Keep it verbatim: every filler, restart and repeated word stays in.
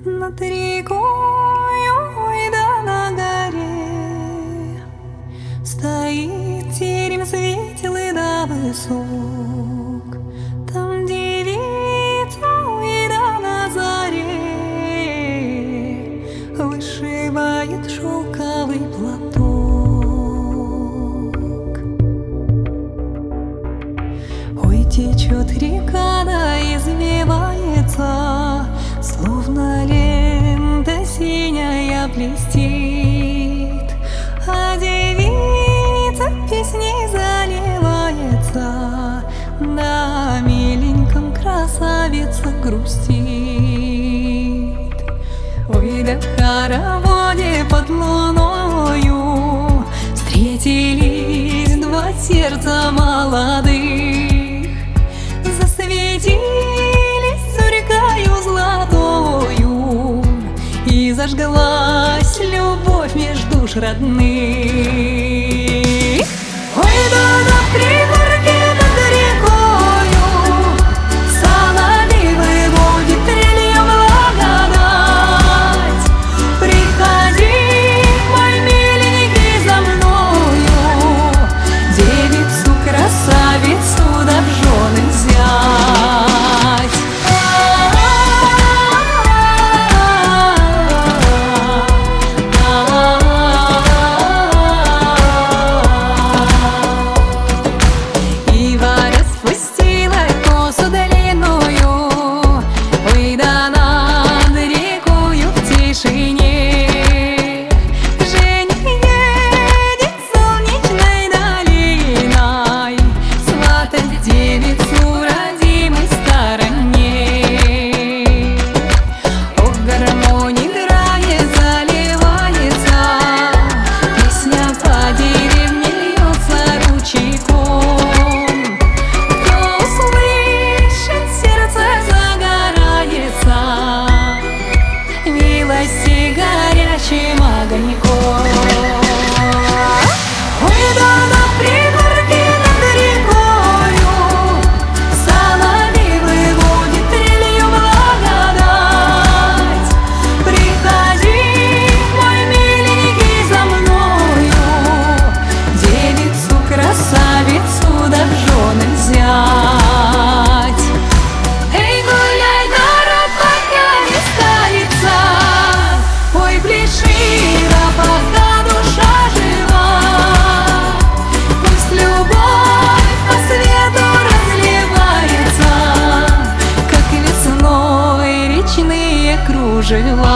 Над рекою да на горе стоит терем светлый да высок. Там девица да на заре вышивает шелковый платок. Ой, течет река да извивается, словно лента синяя блестит, а девица песней заливается, да миленьком красавица грустит. Ой, да в хороводе под луною встретились два сердца молодых, засветились зорькою золотою, и зажглась любовь между душ родных. Ой, да на пригорке над рекою соловей выводит трелью благодать. Приходи, мой миленький, за мною, девицу красавицу да в жены взять. Горячим огоньком. Ой, да на пригорке над рекою соловей выводит трелью благодать. Приходи, мой миленький, за мною, девицу красавицу да в жены взять. Эй, гуляй, народ, пока не станется, ой, пляши, да пока душа жива. Пусть любовь по свету разливается, как весной речные кружева.